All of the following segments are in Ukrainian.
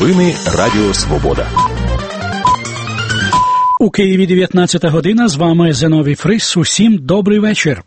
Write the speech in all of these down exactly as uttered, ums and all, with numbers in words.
Новини Радіо Свобода. У Києві дев'ятнадцята година. З вами Зиновій Фрис. Усім добрий вечір.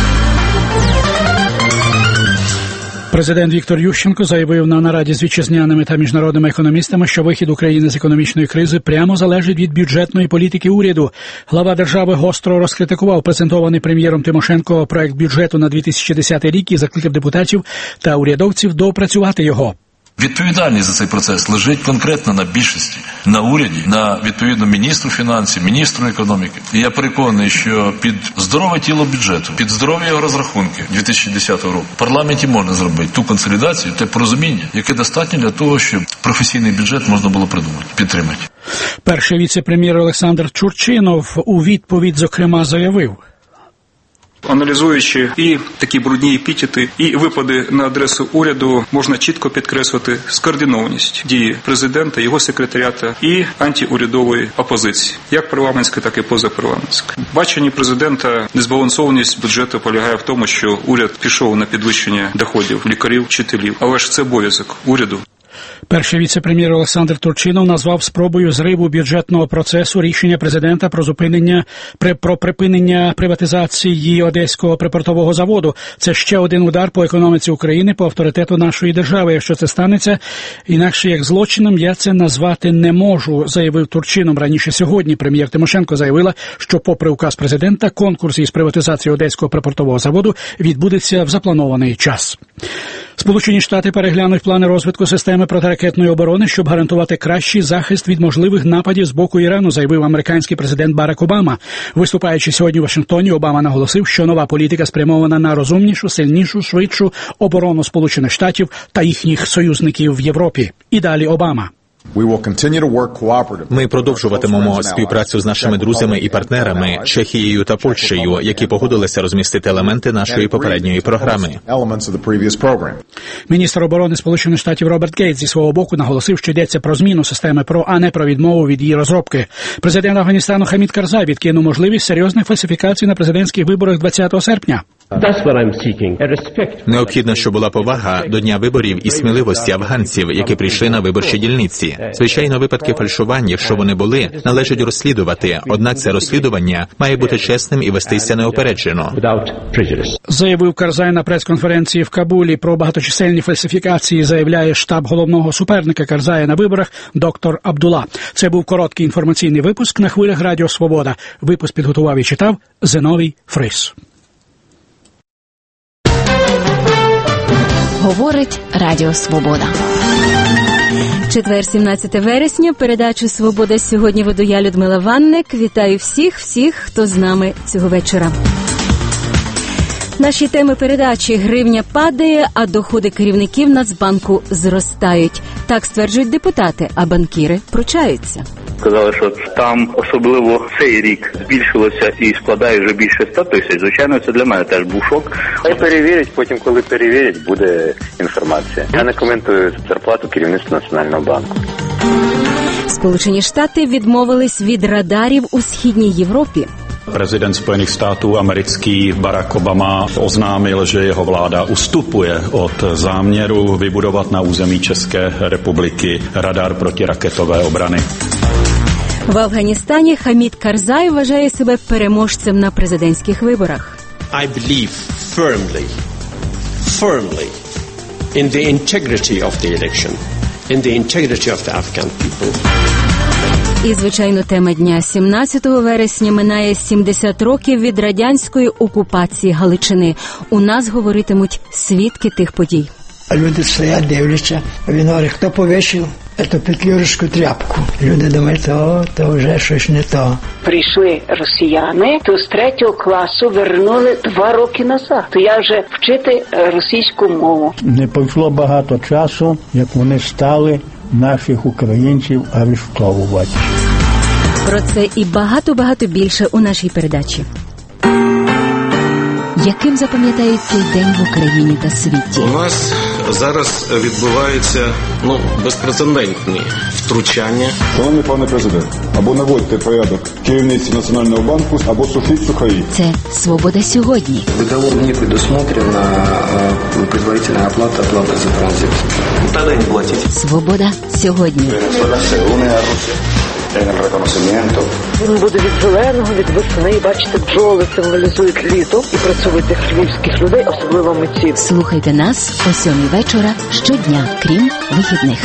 Президент Віктор Ющенко заявив на нараді з вітчизняними та міжнародними економістами, що вихід України з економічної кризи прямо залежить від бюджетної політики уряду. Глава держави гостро розкритикував презентований прем'єром Тимошенко проект бюджету на дві тисячі десятий рік і закликав депутатів та урядовців доопрацювати його. Відповідальність за цей процес лежить конкретно на більшості, на уряді, на, відповідно, міністру фінансів, міністру економіки. І я переконаний, що під здорове тіло бюджету, під здорові його розрахунки дві тисячі десятого року в парламенті можна зробити ту консолідацію, те порозуміння, яке достатньо для того, щоб професійний бюджет можна було придумати, підтримати. Перший віце-прем'єр Олександр Чурчинов у відповідь, зокрема, заявив: аналізуючи і такі брудні епітети, і випади на адресу уряду, можна чітко підкреслити скоординованість дії президента, його секретаріата і антиурядової опозиції, як парламентської, так і позапарламентської. Бачення президента незбалансованість бюджету полягає в тому, що уряд пішов на підвищення доходів лікарів, вчителів, але ж це обов'язок уряду. Перший віце-прем'єр Олександр Турчинов назвав спробою зриву бюджетного процесу рішення президента про зупинення про припинення приватизації Одеського припортового заводу. Це ще один удар по економіці України, по авторитету нашої держави. Якщо це станеться, інакше як злочином я це назвати не можу, заявив Турчинов. Раніше сьогодні прем'єр Тимошенко заявила, що попри указ президента, конкурс із приватизації Одеського припортового заводу відбудеться в запланований час. Сполучені Штати переглянуть плани розвитку системи протиракетної оборони, щоб гарантувати кращий захист від можливих нападів з боку Ірану, заявив американський президент Барак Обама. Виступаючи сьогодні у Вашингтоні, Обама наголосив, що нова політика спрямована на розумнішу, сильнішу, швидшу оборону Сполучених Штатів та їхніх союзників в Європі. І далі Обама. Ми продовжуватимемо співпрацю з нашими друзями і партнерами Чехією та Польщею, які погодилися розмістити елементи нашої попередньої програми. Міністр оборони Сполучених Штатів Роберт Гейтс зі свого боку наголосив, що йдеться про зміну системи ПРО, а не про відмову від її розробки. Президент Афганістану Хамід Карзай відкинув можливість серйозних фальсифікацій на президентських виборах двадцятого серпня. Необхідно, щоб була повага до дня виборів і сміливості афганців, які прийшли на виборчі дільниці. Звичайно, випадки фальшувань, якщо вони були, належить розслідувати, однак це розслідування має бути чесним і вестися неупереджено. Заявив Карзай на прес-конференції в Кабулі. Про багаточисельні фальсифікації заявляє штаб головного суперника Карзая на виборах доктор Абдулла. Це був короткий інформаційний випуск на хвилях Радіо Свобода. Випуск підготував і читав Зиновій Фрис. Говорить Радіо Свобода. Четвер, сімнадцяте вересня. Передачу «Свобода» сьогодні веду я, Людмила Ванник. Вітаю всіх, всіх, хто з нами цього вечора. Наші теми передачі: гривня падає, а доходи керівників Нацбанку зростають. Так стверджують депутати, а банкіри пручаються. Сказали, що там особливо цей рік збільшилося і складає вже більше ста тисяч. Звичайно, це для мене теж був шок. Хай перевірять, потім, коли перевірять, буде інформація. Я не коментую зарплату керівництва Національного банку. Sполучені Штати відмовились від радарів у Східній Європі. Prezident Spojených států americký Barack Obama oznámil, že jeho vláda ustupuje od záměru vybudovat na území České republiky radar protiraketové obrany. В Афганістані Хамід Карзай вважає себе переможцем на президентських виборах. I believe firmly, firmly in the integrity of the election, in the integrity of the Afghan people. І, звичайно, тема дня. сімнадцятого вересня минає сімдесят років від радянської окупації Галичини. У нас говоритимуть свідки тих подій. Люди стоять, дивляться, а він говорить, хто повішив цю петлюрську тряпку. Люди думають, о, то вже щось не то. Прийшли росіяни, то з третього класу вернули два роки назад. То я вже вчити російську мову. Не пройшло багато часу, як вони стали наших українців арештовувати. Про це і багато-багато більше у нашій передачі. Яким запам'ятають цей день в Україні та світі? У нас зараз відбуваються ну безпрецедентні втручання. Шановний пане президент, або наводьте порядок керівниці Національного банку, або сушіть сухарі. Це «Свобода сьогодні». В договоре не предусмотрена предварительная оплата, оплата за транзит. Тогда не платить. «Свобода сьогодні». Він буде від зеленого, від весни. Бачите, бджоли символізують літо і працьовитих львівських людей, особливо митців. Слухайте нас о сьомій вечора щодня, крім вихідних.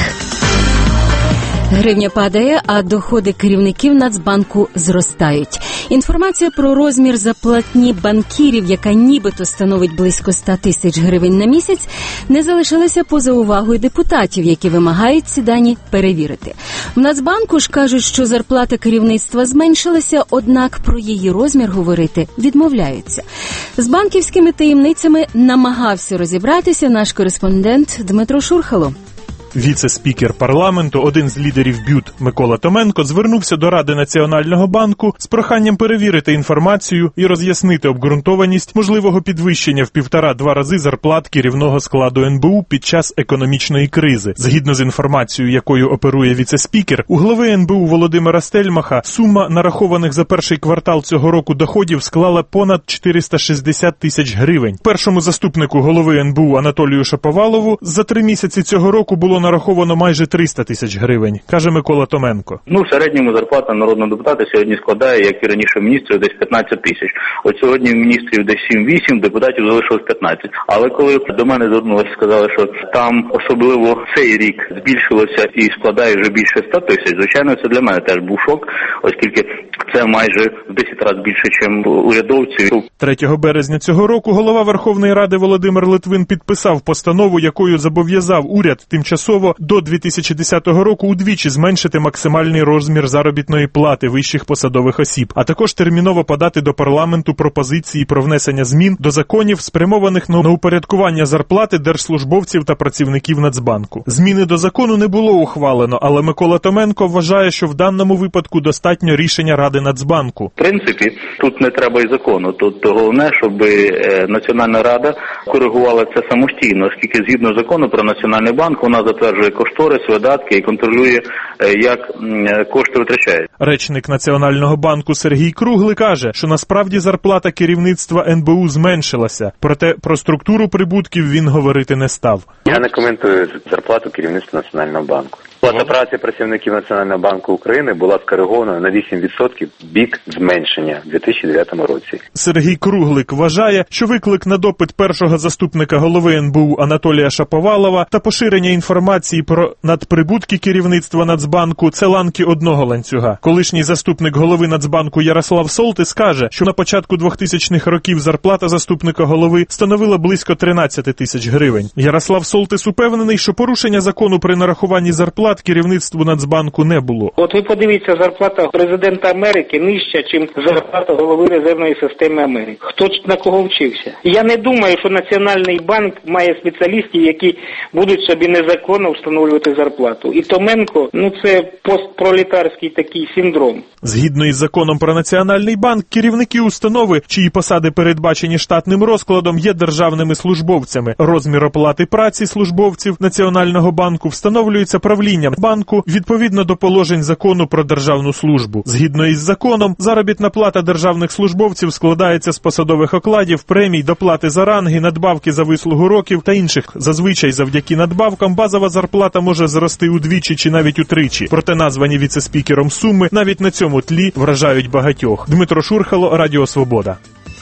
Гривня падає, а доходи керівників Нацбанку зростають. Інформація про розмір зарплатні банкірів, яка нібито становить близько ста тисяч гривень на місяць, не залишилася поза увагою депутатів, які вимагають ці дані перевірити. В Нацбанку ж кажуть, що зарплата керівництва зменшилася, однак про її розмір говорити відмовляються. З банківськими таємницями намагався розібратися наш кореспондент Дмитро Шурхало. Віце-спікер парламенту, один з лідерів БЮТ Микола Томенко, звернувся до Ради Національного банку з проханням перевірити інформацію і роз'яснити обґрунтованість можливого підвищення в півтора-два рази зарплат керівного складу ен бе у під час економічної кризи. Згідно з інформацією, якою оперує віце-спікер, у глави ен бе у Володимира Стельмаха сума нарахованих за перший квартал цього року доходів склала понад чотириста шістдесят тисяч гривень. Першому заступнику голови ен бе у Анатолію Шаповалову за три місяці цього року було нараховано майже триста тисяч гривень, каже Микола Томенко. Ну, в середньому зарплата народного депутата сьогодні складає, як і раніше міністрів, десь п'ятнадцять тисяч. От сьогодні в міністрів десь сім-вісім, депутатів залишилось п'ятнадцять. Але коли до мене звернулися, сказали, що там особливо цей рік збільшилося і складає вже більше ста тисяч, звичайно, це для мене теж був шок, оскільки це майже в десять разів більше, ніж урядовці. третього березня цього року голова Верховної Ради Володимир Литвин підписав постанову, якою зобов'язав уряд тимчасово до дві тисячі десятого року удвічі зменшити максимальний розмір заробітної плати вищих посадових осіб, а також терміново подати до парламенту пропозиції про внесення змін до законів, спрямованих на упорядкування зарплати держслужбовців та працівників Нацбанку. Зміни до закону не було ухвалено, але Микола Томенко вважає, що в даному випадку достатньо рішення Ради Нацбанку. В принципі, тут не треба і закону. Тут головне, щоб Національна Рада коригувала це самостійно, оскільки згідно закону про Національний банк вона затверджує кошторис, видатки і контролює, як кошти витрачають. Речник Національного банку Сергій Круглий каже, що насправді зарплата керівництва ен бе у зменшилася, проте про структуру прибутків він говорити не став. Я не коментую зарплату керівництва Національного банку. Плата праці працівників Національного банку України була скоригована на вісім відсотків бік зменшення в дві тисячі дев'ятому році. Сергій Круглик вважає, що виклик на допит першого заступника голови ен бе у Анатолія Шаповалова та поширення інформації про надприбутки керівництва Нацбанку – це ланки одного ланцюга. Колишній заступник голови Нацбанку Ярослав Солтис каже, що на початку двохтисячних років зарплата заступника голови становила близько тринадцять тисяч гривень. Ярослав Солтис упевнений, що порушення закону при нарахуванні зарплат керівництву Нацбанку не було. От ви подивіться, зарплата президента Америки нижча, ніж зарплата голови резервної системи Америки. Хто на кого вчився? Я не думаю, що Національний банк має спеціалістів, які будуть собі незаконно встановлювати зарплату. І Томенко, ну це постпролетарський такий синдром. Згідно із законом про Національний банк, керівники установи, чиї посади передбачені штатним розкладом, є державними службовцями. Розмір оплати праці службовців Національного банку встановлюється правлінням банку відповідно до положень закону про державну службу. Згідно із законом, заробітна плата державних службовців складається з посадових окладів, премій, доплати за ранги, надбавки за вислугу років та інших. Зазвичай завдяки надбавкам базова зарплата може зрости удвічі чи навіть утричі. Проте названі віце-спікером суми навіть на цьому тлі вражають багатьох. Дмитро Шурхало, Радіо Свобода.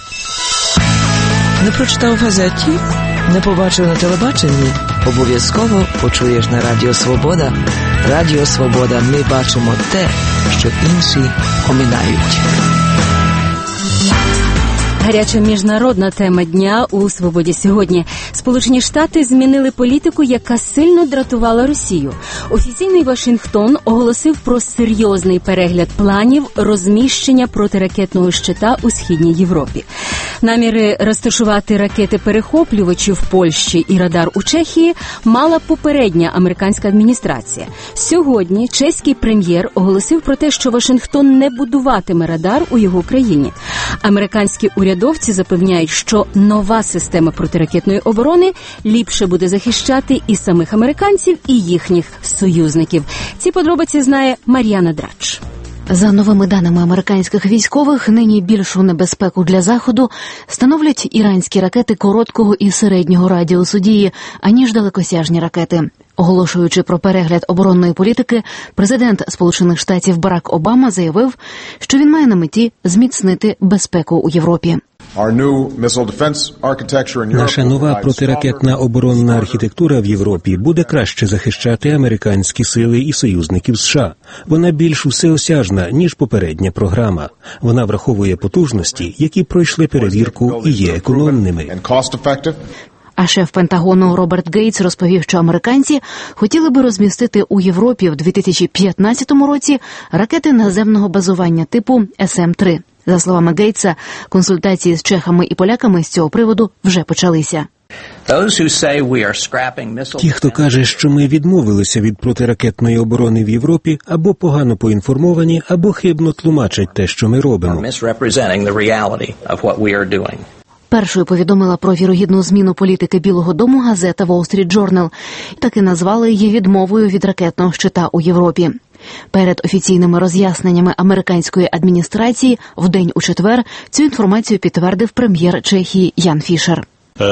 Не прочитав в газеті? Не побачив на телебаченні? Обов'язково почуєш на Радіо Свобода. Радіо Свобода. Ми бачимо те, що інші оминають. Гаряча міжнародна тема дня у «Свободі сьогодні». Сполучені Штати змінили політику, яка сильно дратувала Росію. Офіційний Вашингтон оголосив про серйозний перегляд планів розміщення протиракетного щита у Східній Європі. Наміри розташувати ракети-перехоплювачі в Польщі і радар у Чехії мала попередня американська адміністрація. Сьогодні чеський прем'єр оголосив про те, що Вашингтон не будуватиме радар у його країні. Американські урядовці запевняють, що нова система протиракетної оборони ліпше буде захищати і самих американців, і їхніх союзників. Ці подробиці знає Мар'яна Драч. За новими даними американських військових, нині більшу небезпеку для Заходу становлять іранські ракети короткого і середнього радіусу дії, аніж далекосяжні ракети. Оголошуючи про перегляд оборонної політики, президент Сполучених Штатів Барак Обама заявив, що він має на меті зміцнити безпеку у Європі. Наша нова протиракетна оборонна архітектура в Європі буде краще захищати американські сили і союзників США. Вона більш всеосяжна, ніж попередня програма. Вона враховує потужності, які пройшли перевірку і є економними. А шеф Пентагону Роберт Гейтс розповів, що американці хотіли би розмістити у Європі в дві тисячі п'ятнадцятому році ракети наземного базування типу ес ем три. За словами Гейтса, консультації з чехами і поляками з цього приводу вже почалися. Ті, хто каже, що ми відмовилися від протиракетної оборони в Європі, або погано поінформовані, або хибно тлумачать те, що ми робимо. Першою повідомила про вірогідну зміну політики Білого дому газета Wall Street Journal. Так і назвали її відмовою від ракетного щита у Європі. Перед офіційними роз'ясненнями американської адміністрації в день у четвер цю інформацію підтвердив прем'єр Чехії Ян Фішер.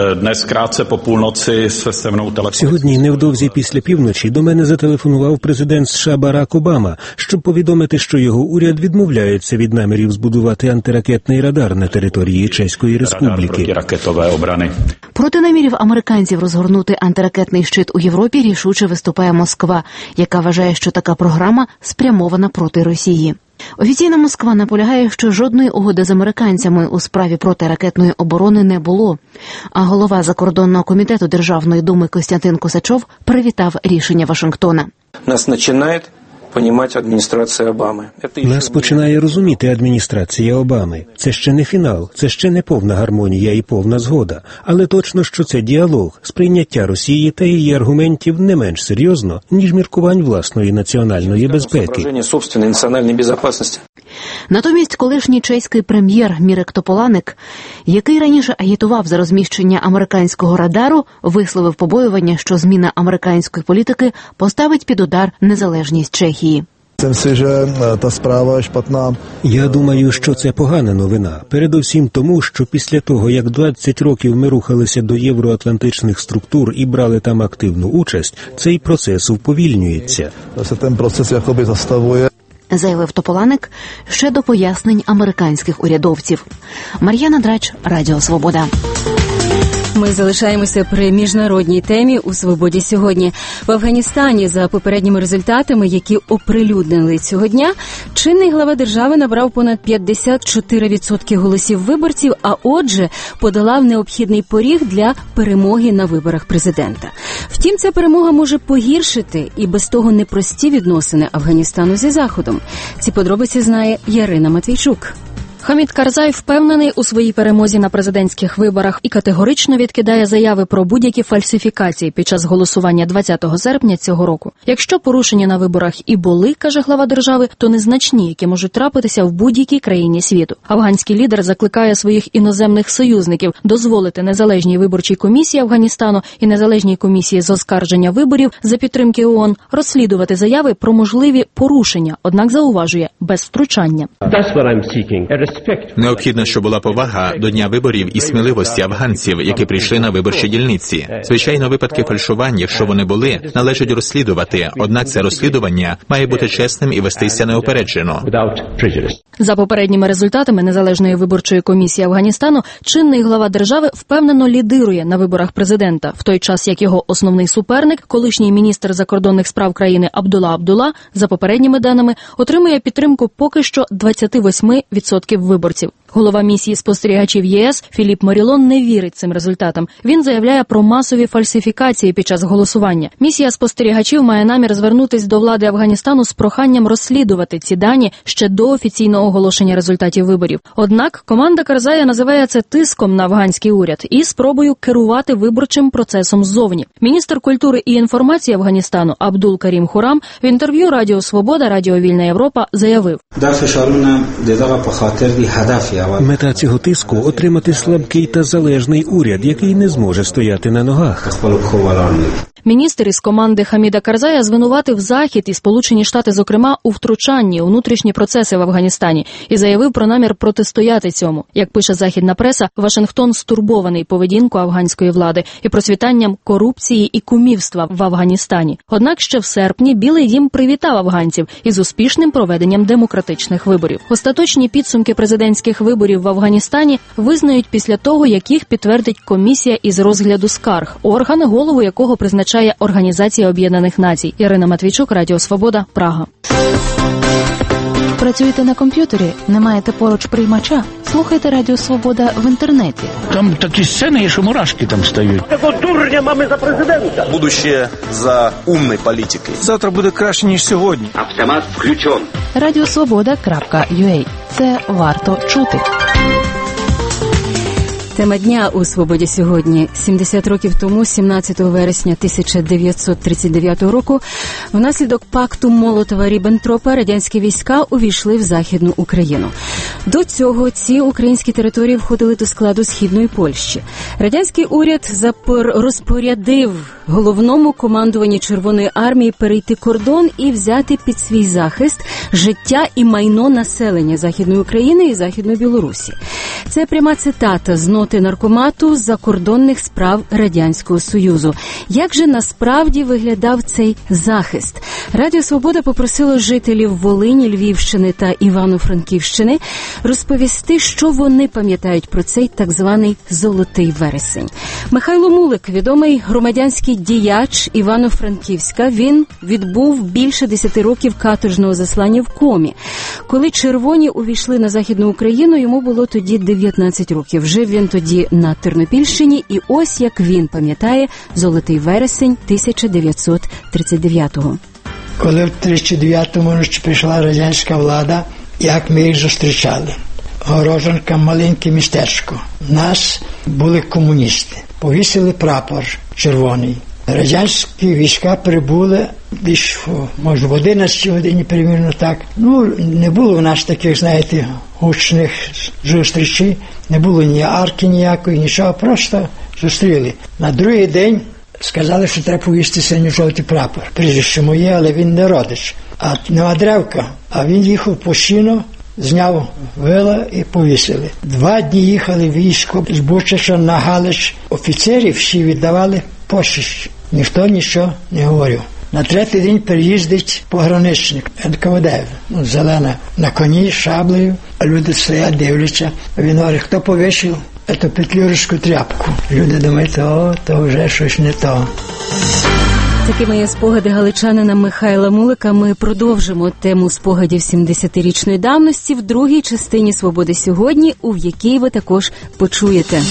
Сьогодні невдовзі після півночі до мене зателефонував президент США Барак Обама, щоб повідомити, що його уряд відмовляється від намірів збудувати антиракетний радар на території Чеської Республіки. Проти намірів американців розгорнути антиракетний щит у Європі рішуче виступає Москва, яка вважає, що така програма спрямована проти Росії. Офіційна Москва наполягає, що жодної угоди з американцями у справі протиракетної оборони не було. А голова Закордонного комітету Державної думи Костянтин Косачов привітав рішення Вашингтона. Нас починає понімати адміністрація Обами. Нас починає розуміти адміністрація Обами. Це ще не фінал, це ще не повна гармонія і повна згода. Але точно, що це діалог, сприйняття Росії та її аргументів не менш серйозно, ніж міркувань власної національної безпеки. Натомість колишній чеський прем'єр Мірек Тополаник, який раніше агітував за розміщення американського радару, висловив побоювання, що зміна американської політики поставить під удар незалежність Чехії. Я думаю, що це погана новина. Передусім тому, що після того, як двадцять років ми рухалися до євроатлантичних структур і брали там активну участь, цей процес уповільнюється. Заявив Тополаник ще до пояснень американських урядовців. Мар'яна Драч, Радіо Свобода. Ми залишаємося при міжнародній темі у «Свободі сьогодні». В Афганістані, за попередніми результатами, які оприлюднили цього дня, чинний глава держави набрав понад п'ятдесят чотири відсотки голосів виборців, а отже, подолав необхідний поріг для перемоги на виборах президента. Втім, ця перемога може погіршити і без того непрості відносини Афганістану зі Заходом. Ці подробиці знає Ярина Матвійчук. Хамід Карзай впевнений у своїй перемозі на президентських виборах і категорично відкидає заяви про будь-які фальсифікації під час голосування двадцятого серпня цього року. Якщо порушення на виборах і були, каже глава держави, то незначні, які можуть трапитися в будь-якій країні світу. Афганський лідер закликає своїх іноземних союзників дозволити незалежній виборчій комісії Афганістану і незалежній комісії з оскарження виборів за підтримки ООН розслідувати заяви про можливі порушення, однак зауважує – без втручання. Необхідно, щоб була повага до дня виборів і сміливості афганців, які прийшли на виборчі дільниці. Звичайно, випадки фальшувань, якщо вони були, належить розслідувати, однак це розслідування має бути чесним і вестися неупереджено. За попередніми результатами Незалежної виборчої комісії Афганістану, чинний глава держави впевнено лідирує на виборах президента, в той час як його основний суперник, колишній міністр закордонних справ країни Абдулла Абдулла, за попередніми даними, отримує підтримку поки що двадцять вісім відсотків виборців. Голова місії спостерігачів ЄС Філіп Морілон не вірить цим результатам. Він заявляє про масові фальсифікації під час голосування. Місія спостерігачів має намір звернутись до влади Афганістану з проханням розслідувати ці дані ще до офіційного оголошення результатів виборів. Однак команда Карзая називає це тиском на афганський уряд і спробою керувати виборчим процесом ззовні. Міністр культури і інформації Афганістану Абдул Карім Хурам в інтерв'ю Радіо Свобода, Радіо Вільна Європа заявив: Мета цього тиску – отримати слабкий та залежний уряд, який не зможе стояти на ногах. Міністр із команди Хаміда Карзая звинуватив Захід і Сполучені Штати, зокрема, у втручанні у внутрішні процеси в Афганістані і заявив про намір протистояти цьому. Як пише західна преса, Вашингтон стурбований поведінкою афганської влади і процвітанням корупції і кумівства в Афганістані. Однак ще в серпні Білий дім привітав афганців із успішним проведенням демократичних виборів. Остаточні підсумки президентських виборів в Афганістані визнають після того, як їх підтвердить комісія із розгляду скарг, орган, голову якого призначає Організація Об'єднаних Націй. Ірина Матвійчук, Радіо Свобода, Прага. Працюєте на комп'ютері? Не маєте поруч приймача? Слухайте Радіо Свобода в інтернеті. Там такі сцени є, що мурашки там стають. Такого дурня мами за президента. Будущее за умною політикою. Завтра буде краще, ніж сьогодні. Автомат включен. радіо свобода крапка ю а. Це варто чути. Тема дня у «Свободі» сьогодні. сімдесят років тому, сімнадцятого вересня тисяча дев'ятсот тридцять дев'ятого року, внаслідок пакту Молотова-Ріббентропа радянські війська увійшли в Західну Україну. До цього ці українські території входили до складу Східної Польщі. Радянський уряд розпорядив головному командуванні Червоної армії перейти кордон і взяти під свій захист життя і майно населення Західної України і Західної Білорусі. Це пряма цитата з ноти наркомату закордонних справ Радянського Союзу. Як же насправді виглядав цей захист? Радіо Свобода попросило жителів Волині, Львівщини та Івано-Франківщини розповісти, що вони пам'ятають про цей так званий «золотий вересень». Михайло Мулик, відомий громадянський діяч Івано-Франківська, він відбув більше десяти років каторжного заслання в Комі. Коли червоні увійшли на Західну Україну, йому було тоді дев'ятнадцять років. Жив він тоді на Тернопільщині, і ось як він пам'ятає «Золотий вересень» тисяча дев'ятсот тридцять дев'ятого. Коли в тридцять дев'ятому році прийшла радянська влада, як ми їх зустрічали? Горожанка, маленьке містечко. Нас були комуністи. Повісили прапор червоний. Радянські війська прибули десь, може, в одинадцятій годині, примірно так. Ну, не було в нас таких, знаєте, гучних зустрічей, не було ні арки ніякої, нічого, просто зустріли. На другий день сказали, що треба повісти синьо-жовтий прапор. Прізвище моє, але він не родич. А не Адревка, а він їхав постійно, зняв вила і повісили. Два дні їхали військо з Бучача на Галич. Офіцерів всі віддавали почесть. Ніхто нічого не говорив. На третій день приїздить пограничник ен ка ве де, ну, зелена, на коні, шаблею. Люди стоять, дивляться. Він говорить, хто повішив цю петлюрську тряпку. Люди думають, о, то вже щось не то. Такими є спогади галичанина Михайла Мулика. Ми продовжимо тему спогадів сімдесятирічної давності в другій частині «Свободи сьогодні», у якій ви також почуєте.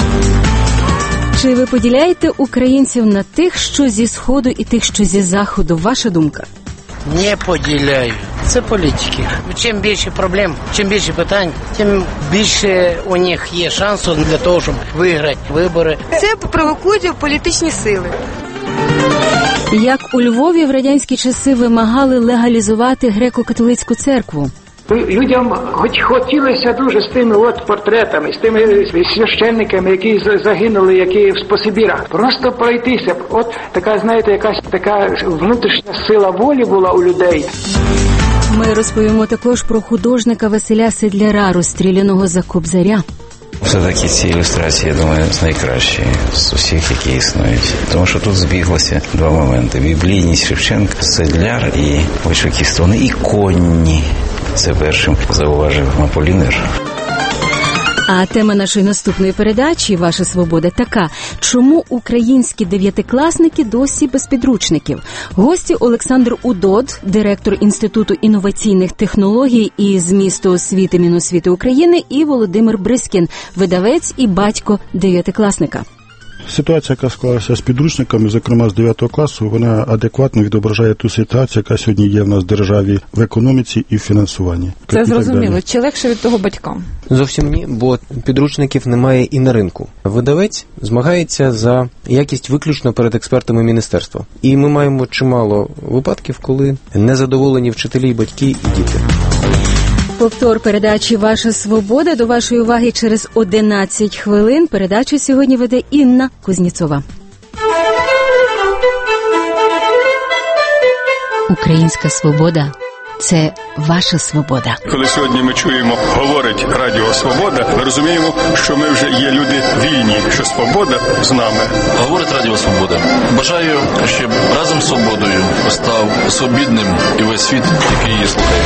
Чи ви поділяєте українців на тих, що зі Сходу, і тих, що зі Заходу? Ваша думка? Не поділяю. Це політики. Чим більше проблем, чим більше питань, тим більше у них є шансу для того, щоб виграти вибори. Це провокують політичні сили. Як у Львові в радянські часи вимагали легалізувати греко-католицьку церкву? Людям хоч хотілося дуже з тими от портретами, з тими священниками, які загинули, які в Сибірах. Просто пройтися. От така, знаєте, якась така внутрішня сила волі була у людей. Ми розповімо також про художника Василя Седляра, розстріляного за Кобзаря. Все-таки ці ілюстрації, я думаю, найкращі з усіх, які існують. Тому що тут збіглося два моменти. Біблійність Шевченка, Седляр і Вишукісти. Вони іконні. Це першим зауважив Аполінер. А тема нашої наступної передачі «Ваша свобода» така: чому українські дев'ятикласники досі без підручників? Гості Олександр Удод, директор Інституту інноваційних технологій і змісту освіти Міносвіти України, і Володимир Брискін, видавець і батько дев'ятикласника. Ситуація, яка склалася з підручниками, зокрема з дев'ятого класу, вона адекватно відображає ту ситуацію, яка сьогодні є в нас в державі в економіці і в фінансуванні. Це зрозуміло. Чи легше від того батькам? Зовсім ні, бо підручників немає і на ринку. Видавець змагається за якість виключно перед експертами міністерства. І ми маємо чимало випадків, коли незадоволені вчителі, батьки і діти. Повтор передачі «Ваша свобода» до вашої уваги через одинадцять хвилин. Передачу сьогодні веде Інна Кузніцова. Українська свобода – це ваша свобода. Коли сьогодні ми чуємо, говорить Радіо Свобода, ми розуміємо, що ми вже є люди вільні, що свобода з нами. Говорить Радіо Свобода. Бажаю, щоб разом з свободою став свобідним і весь світ, який її слухає.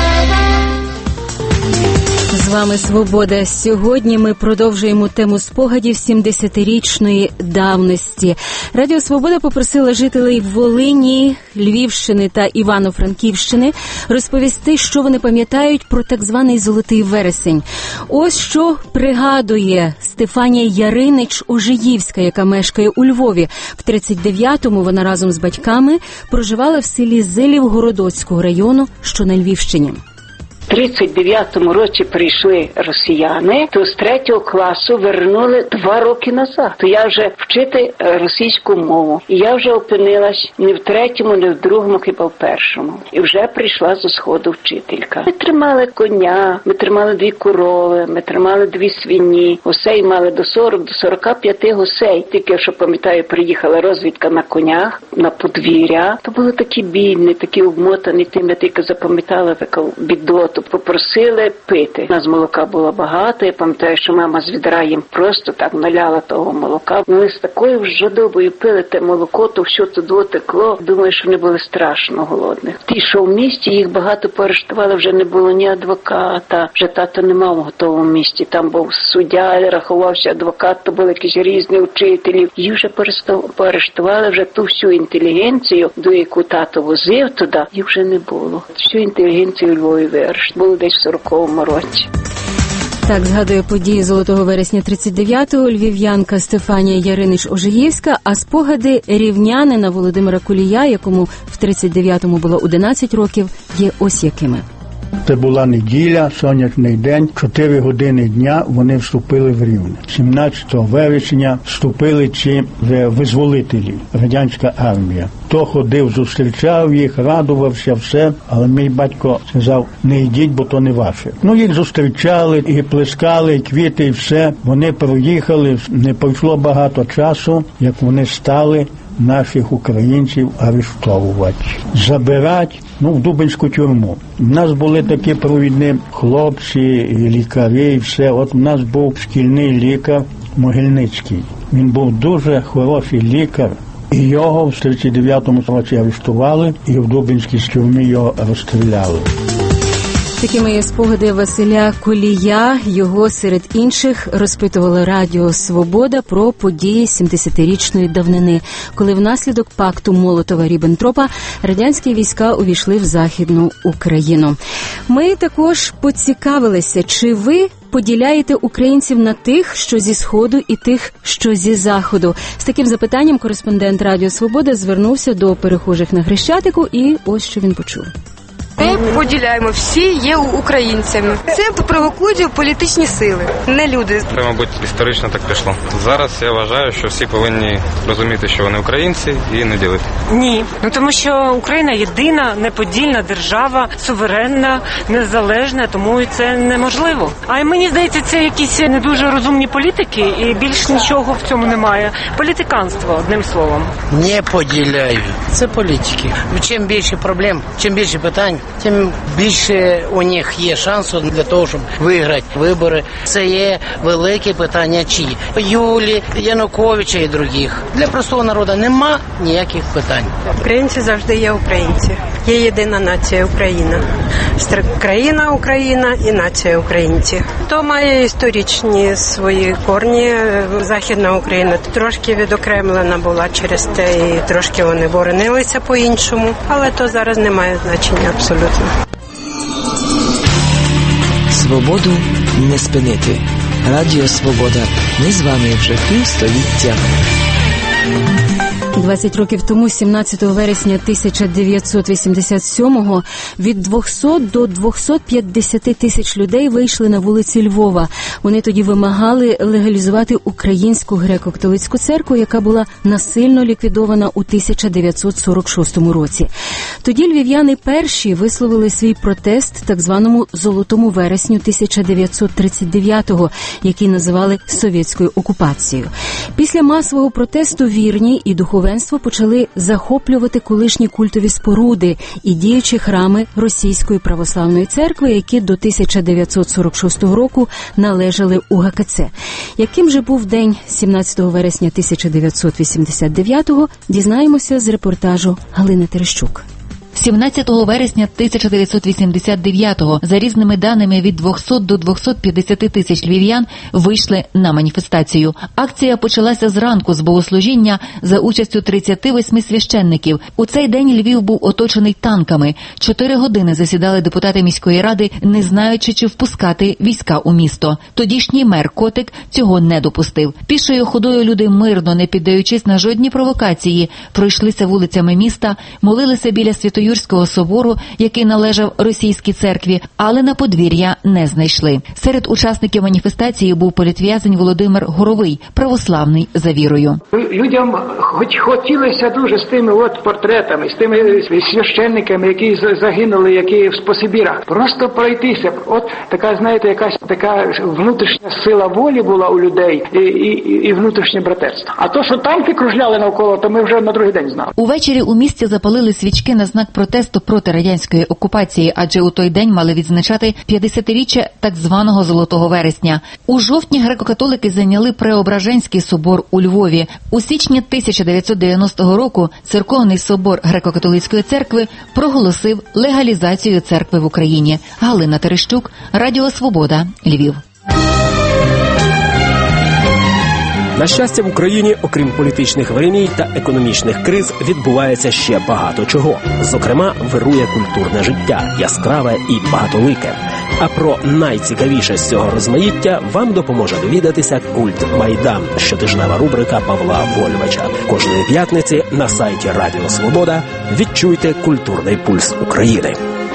З вами «Свобода». Сьогодні ми продовжуємо тему спогадів сімдесятирічної давності. Радіо «Свобода» попросила жителів Волині, Львівщини та Івано-Франківщини розповісти, що вони пам'ятають про так званий «Золотий вересень». Ось що пригадує Стефанія Яринич-Ожиївська, яка мешкає у Львові. В тридцять дев'ятому вона разом з батьками проживала в селі Зилів Городоцького району, що на Львівщині. В тридцять дев'ятому році прийшли росіяни, то з третього класу вернули два роки назад. То я вже вчити російську мову. І я вже опинилась не в третьому, не в другому, хіба в першому. І вже прийшла зі сходу вчителька. Ми тримали коня, ми тримали дві корови, ми тримали дві свині. Гусей мали до сорока, до сорока п'яти гусей. Тільки, що пам'ятаю, приїхала розвідка на конях, на подвір'я. То були такі бідні, такі обмотані тим, я тільки запам'ятала таку бідоту. Попросили пити. У нас молока було багато. Я пам'ятаю, що мама з відра їм просто так наляла того молока. Вони з такою жадобою пили те молоко, то все туди текло. Думаю, що вони були страшно голодні. Ті, що в місті, їх багато поарештували, вже не було ні адвоката. Вже тато не мав в готовому місті. Там був суддя, рахувався адвокат, то були якісь різні вчителі. Їх вже поарештували, вже ту всю інтелігенцію, до яку тато возив туди, їх вже не було. Всю інтелігенцію у Львові виарештували. Було десь в сороковому році. Так згадує події «Золотого вересня» тридцять дев'ятого львів'янка Стефанія Яринич-Ожиївська, а спогади рівнянина Володимира Кулія, якому в тридцять дев'ятому було одинадцять років, є ось якими. Це була неділя, сонячний день, чотири години дня вони вступили в Рівне. сімнадцятого вересня вступили ці визволителі, радянська армія. Хто ходив, зустрічав їх, радувався, все, але мій батько сказав, не йдіть, бо то не ваше. Ну, їх зустрічали, і плескали, і квіти, і все. Вони проїхали, не пройшло багато часу, як вони стали наших українців арештовувати, забирати, ну, в Дубинську тюрму. У нас були такі провідні хлопці, і лікарі, і все. От у нас був шкільний лікар Могильницький. Він був дуже хороший лікар. І його в тридцять дев'ятому році арештували, і в Дубинській тюрмі його розстріляли. Такими є спогади Василя Кулія. Його серед інших розпитувало Радіо Свобода про події сімдесятирічної давнини, коли внаслідок пакту Молотова-Ріббентропа радянські війська увійшли в Західну Україну. Ми також поцікавилися, чи ви поділяєте українців на тих, що зі Сходу, і тих, що зі Заходу. З таким запитанням кореспондент Радіо Свобода звернувся до перехожих на Хрещатику, і ось що він почув. Ми поділяємо, всі є українцями. Це провокують політичні сили, не люди. Це, мабуть, історично так пішло. Зараз я вважаю, що всі повинні розуміти, що вони українці, і не ділити. Ні, ну тому що Україна єдина, неподільна держава, суверенна, незалежна, тому це неможливо. А мені здається, це якісь не дуже розумні політики, і більш нічого в цьому немає. Політиканство, одним словом. Не поділяю. Це політики. Чим більше проблем, чим більше питань, тим більше у них є шансу для того, щоб виграти вибори. Це є велике питання чиї? Юлі, Януковича і других. Для простого народу нема ніяких питань. Українці завжди є українці. є єдина нація Україна. Країна Україна і нація українці. То має історичні свої корні. Західна Україна трошки відокремлена була через те, і трошки вони боронилися по-іншому, але то зараз не має значення абсолютно. Свободу не спинити. Радіо Свобода. Ми з вами вже півстоліття. двадцять років тому, сімнадцятого вересня тисяча дев'ятсот вісімдесят сьомого, від двохсот до двохсот п'ятдесят тисяч людей вийшли на вулиці Львова. Вони тоді вимагали легалізувати Українську греко-католицьку церкву, яка була насильно ліквідована у тисяча дев'ятсот сорок шостому році. Тоді львів'яни перші висловили свій протест так званому «Золотому вересню» тисяча дев'ятсот тридцять дев'ятого, який називали совєтською окупацією. Після масового протесту вірні і духовенство почали захоплювати колишні культові споруди і діючі храми Російської православної церкви, які до тисяча дев'ятсот сорок шостого року належали У Ге Ка Це. Яким же був день сімнадцятого вересня тисяча дев'ятсот вісімдесят дев'ятого, дізнаємося з репортажу Галини Терещук. сімнадцятого вересня тисяча дев'ятсот вісімдесят дев'ятого, за різними даними, від двохсот до двохсот п'ятдесят тисяч львів'ян вийшли на маніфестацію. Акція почалася зранку з богослужіння за участю тридцяти восьми священників. У цей день Львів був оточений танками. Чотири години засідали депутати міської ради, не знаючи, чи впускати війська у місто. Тодішній мер Котик цього не допустив. Пішою ходою люди мирно, не піддаючись на жодні провокації, пройшлися вулицями міста, молилися біля Святої Юрського собору, який належав російській церкві, але на подвір'я не знайшли. Серед учасників маніфестації був політв'язень Володимир Горовий, православний за вірою. Людям хоч хотілося дуже з тими от портретами, з тими священниками, які загинули, які в спосибірах, просто пройтися. От така, знаєте, якась така внутрішня сила волі була у людей і, і, і внутрішнє братерство. А то, що танки кружляли навколо, то ми вже на другий день знали. Увечері у місті запалили свічки на знак протесту проти радянської окупації, адже у той день мали відзначати п'ятдесятиріччя так званого «Золотого вересня». У жовтні греко-католики зайняли Преображенський собор у Львові. У січні тисяча дев'ятсот дев'яностого року Церковний собор греко-католицької церкви проголосив легалізацію церкви в Україні. Галина Терещук, Радіо Свобода, Львів. На щастя, в Україні, окрім політичних вириній та економічних криз, відбувається ще багато чого. Зокрема, вирує культурне життя, яскраве і багатолике. А про найцікавіше з цього розмаїття вам допоможе довідатися «Культ Майдан» – щотижнева рубрика Павла Вольвача. Кожної п'ятниці на сайті Радіо Свобода відчуйте культурний пульс України.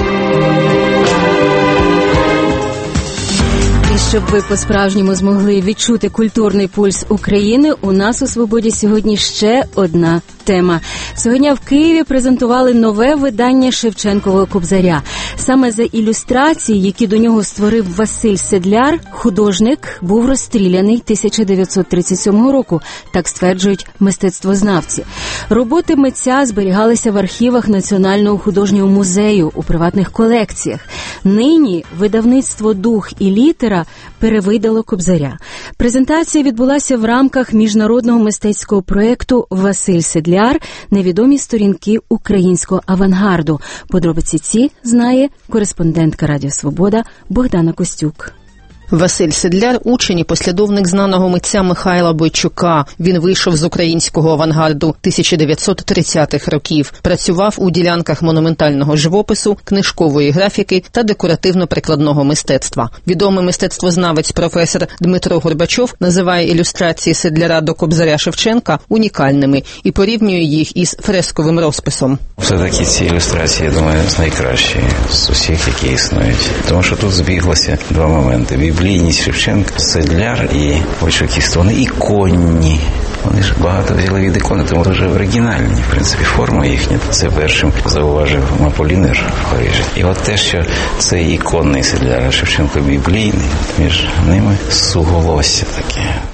І щоб ви по-справжньому змогли відчути культурний пульс України, у нас у «Свободі» сьогодні ще одна тема. Сьогодні в Києві презентували нове видання Шевченкового «Кобзаря». Саме за ілюстрації, які до нього створив Василь Седляр, художник був розстріляний тисяча дев'ятсот тридцять сьомого року, так стверджують мистецтвознавці. Роботи митця зберігалися в архівах Національного художнього музею у приватних колекціях. Нині видавництво «Дух і літера» перевидало «Кобзаря». Презентація відбулася в рамках міжнародного мистецького проєкту «Василь Седляр. Невідомі сторінки українського авангарду». Подробиці ці знає кореспондентка Радіо Свобода Богдана Костюк. Василь Седляр – учень і послідовник знаного митця Михайла Бойчука. Він вийшов з українського авангарду тисяча дев'ятсот тридцятих років. Працював у ділянках монументального живопису, книжкової графіки та декоративно-прикладного мистецтва. Відомий мистецтвознавець професор Дмитро Горбачов називає ілюстрації Седляра до «Кобзаря» Шевченка унікальними і порівнює їх із фресковим розписом. Все-таки ці ілюстрації, я думаю, найкращі з усіх, які існують. Тому що тут збіглося два моменти. Біблійність Шевченка, Седляр і Бойчукіст, вони іконні. Вони ж багато взяли від ікони, тому дуже оригінальні, в принципі, форма їхня. Це першим зауважив Аполінер в Парижі. І от те, що цей іконний Седляр, Шевченко біблійний, між ними суголосся таке.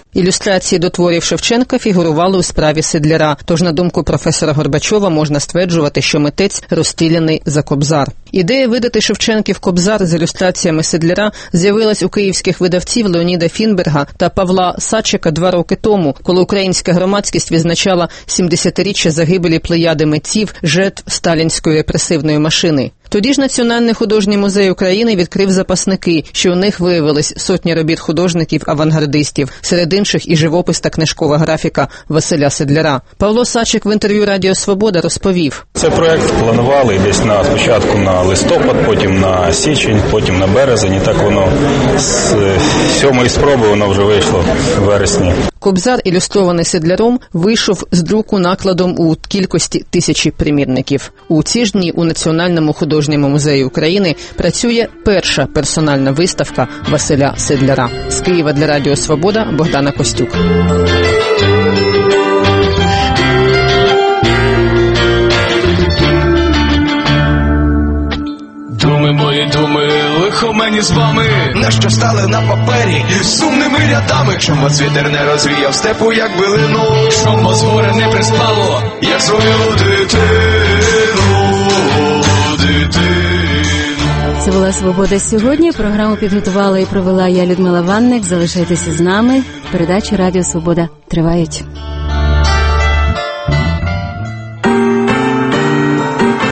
Ілюстрації до творів Шевченка фігурували у справі Седляра, тож, на думку професора Горбачова, можна стверджувати, що митець розстріляний за Кобзар. Ідея видати Шевченків Кобзар з ілюстраціями Седляра з'явилась у київських видавців Леоніда Фінберга та Павла Садчика два роки тому, коли українська громадськість відзначала сімдесятиріччя загибелі плеяди митців, жертв сталінської репресивної машини. Тоді ж Національний художній музей України відкрив запасники, що у них виявились сотні робіт художників-авангардистів, серед інших і живопис та книжкова графіка Василя Седляра. Павло Садчик в інтерв'ю Радіо Свобода розповів. Цей проект планували десь на спочатку на листопад, потім на січень, потім на березень, і так воно з сьомої спроби воно вже вийшло в вересні. Кобзар, ілюстрований Седляром, вийшов з друку накладом у кількості тисячі примірників. У ці ж дні у Національному художньому музеї України працює перша персональна виставка Василя Седляра. З Києва для Радіо Свобода Богдана Костюк. Думи мої, думи, лихо мені з вами, нащо стали на папері сумними рядами. Чом вас вітер не розвіяв степу, як билину, чом вас горе не приспало, як свою дитину, дитину. Це була «Свобода сьогодні». Програму підготувала і провела я, Людмила Ванник. Залишайтеся з нами. Передачі «Радіо Свобода» тривають.